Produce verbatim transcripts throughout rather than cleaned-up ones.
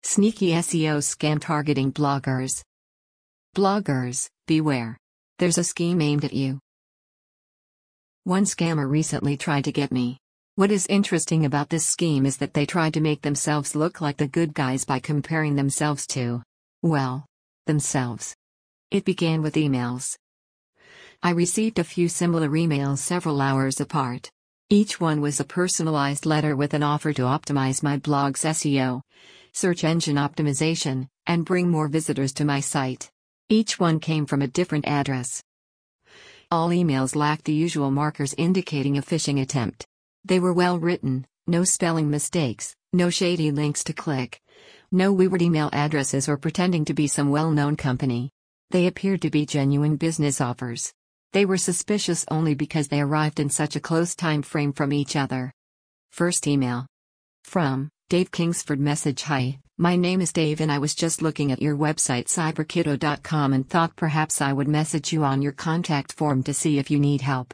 Sneaky S E O scam targeting bloggers. Bloggers, beware. There's a scheme aimed at you. One scammer recently tried to get me. What is interesting about this scheme is that they tried to make themselves look like the good guys by comparing themselves to, well, themselves. It began with emails. I received a few similar emails several hours apart. Each one was a personalized letter with an offer to optimize my blog's S E O, search engine optimization, and bring more visitors to my site. Each one came from a different address. All emails lacked the usual markers indicating a phishing attempt. They were well written, no spelling mistakes, no shady links to click, no weird email addresses or pretending to be some well-known company. They appeared to be genuine business offers. They were suspicious only because they arrived in such a close time frame from each other. First email. From Dave Kingsford. Message: Hi, my name is Dave and I was just looking at your website cyber kiddo dot com and thought perhaps I would message you on your contact form to see if you need help.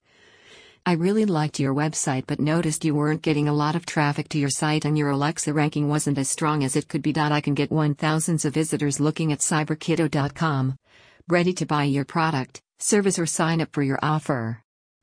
I really liked your website but noticed you weren't getting a lot of traffic to your site and your Alexa ranking wasn't as strong as it could be. I can get one thousands of visitors looking at cyber kiddo dot com, ready to buy your product, service or sign up for your offer.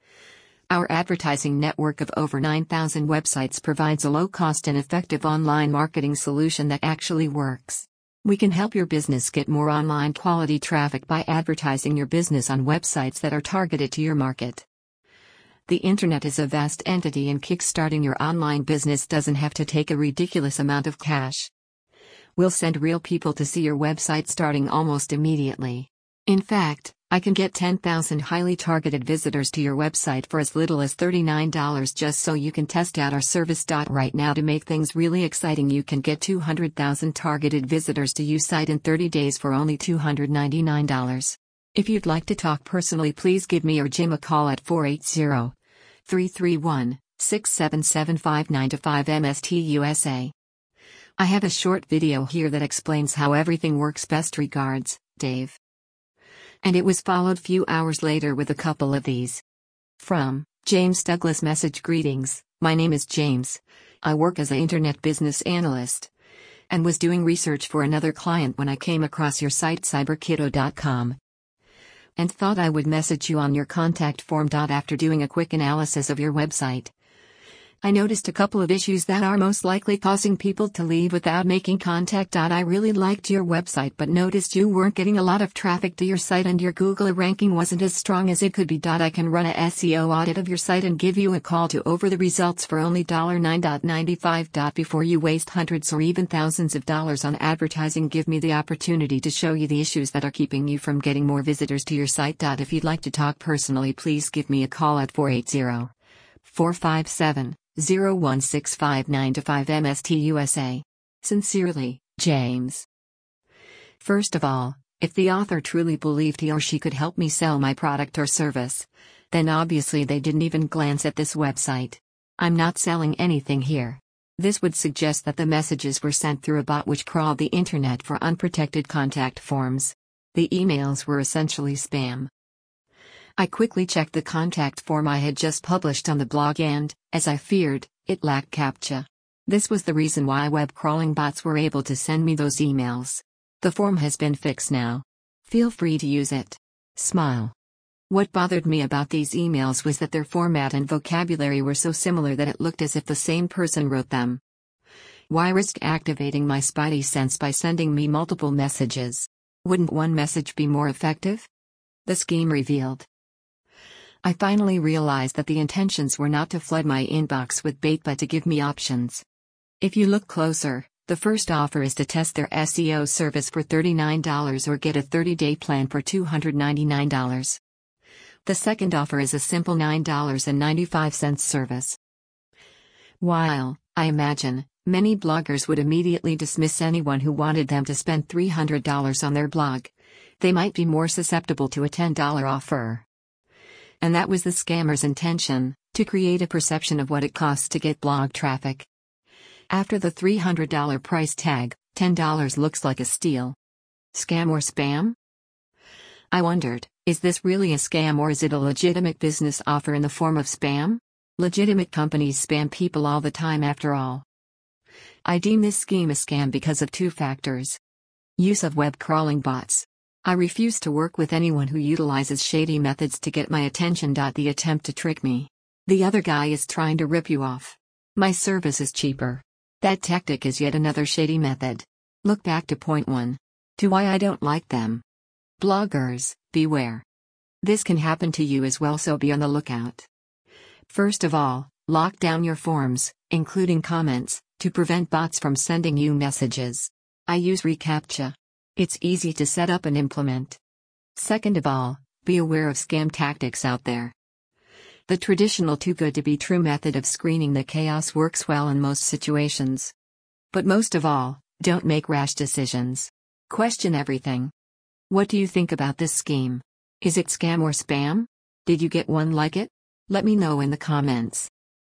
Our advertising network of over nine thousand websites provides a low-cost and effective online marketing solution that actually works. We can help your business get more online quality traffic by advertising your business on websites that are targeted to your market. The internet is a vast entity and kickstarting your online business doesn't have to take a ridiculous amount of cash. We'll send real people to see your website starting almost immediately. In fact, I can get ten thousand highly targeted visitors to your website for as little as thirty-nine dollars just so you can test out our service. Right now, to make things really exciting, you can get two hundred thousand targeted visitors to your site in thirty days for only two hundred ninety-nine dollars. If you'd like to talk personally, please give me or Jim a call at four eight zero, three three one, six seven seven five nine two five M S T U S A. I have a short video here that explains how everything works. Best regards, Dave. And it was followed few hours later with a couple of these. From James Douglas. Message: Greetings, my name is James. I work as an internet business analyst and was doing research for another client when I came across your site cyber kiddo dot com and thought I would message you on your contact form. After doing a quick analysis of your website, I noticed a couple of issues that are most likely causing people to leave without making contact. I really liked your website but noticed you weren't getting a lot of traffic to your site and your Google ranking wasn't as strong as it could be. I can run a S E O audit of your site and give you a call to over the results for only nine ninety-five. Before you waste hundreds or even thousands of dollars on advertising, give me the opportunity to show you the issues that are keeping you from getting more visitors to your site. If you'd like to talk personally, please give me a call at four eight zero, four five seven, zero one six five nine two five M S T U S A. Sincerely, James. First of all, if the author truly believed he or she could help me sell my product or service, then obviously they didn't even glance at this website. I'm not selling anything here. This would suggest that the messages were sent through a bot which crawled the internet for unprotected contact forms. The emails were essentially spam. I quickly checked the contact form I had just published on the blog and, as I feared, it lacked CAPTCHA. This was the reason why web crawling bots were able to send me those emails. The form has been fixed now. Feel free to use it. Smile. What bothered me about these emails was that their format and vocabulary were so similar that it looked as if the same person wrote them. Why risk activating my spidey sense by sending me multiple messages? Wouldn't one message be more effective? The scheme revealed. I finally realized that the intentions were not to flood my inbox with bait but to give me options. If you look closer, the first offer is to test their S E O service for thirty-nine dollars or get a thirty-day plan for two hundred ninety-nine dollars. The second offer is a simple nine ninety-five service. While, I imagine, many bloggers would immediately dismiss anyone who wanted them to spend three hundred dollars on their blog, they might be more susceptible to a ten dollar offer. And that was the scammer's intention, to create a perception of what it costs to get blog traffic. After the three hundred dollar price tag, ten dollars looks like a steal. Scam or spam? I wondered, is this really a scam or is it a legitimate business offer in the form of spam? Legitimate companies spam people all the time after all. I deem this scheme a scam because of two factors. Use of web crawling bots. I refuse to work with anyone who utilizes shady methods to get my attention. The attempt to trick me. The other guy is trying to rip you off. My service is cheaper. That tactic is yet another shady method. Look back to point one. To why I don't like them. Bloggers, beware. This can happen to you as well, so be on the lookout. First of all, lock down your forms, including comments, to prevent bots from sending you messages. I use reCAPTCHA. It's easy to set up and implement. Second of all, be aware of scam tactics out there. The traditional too good to be true method of screening the chaos works well in most situations. But most of all, don't make rash decisions. Question everything. What do you think about this scheme? Is it scam or spam? Did you get one like it? Let me know in the comments.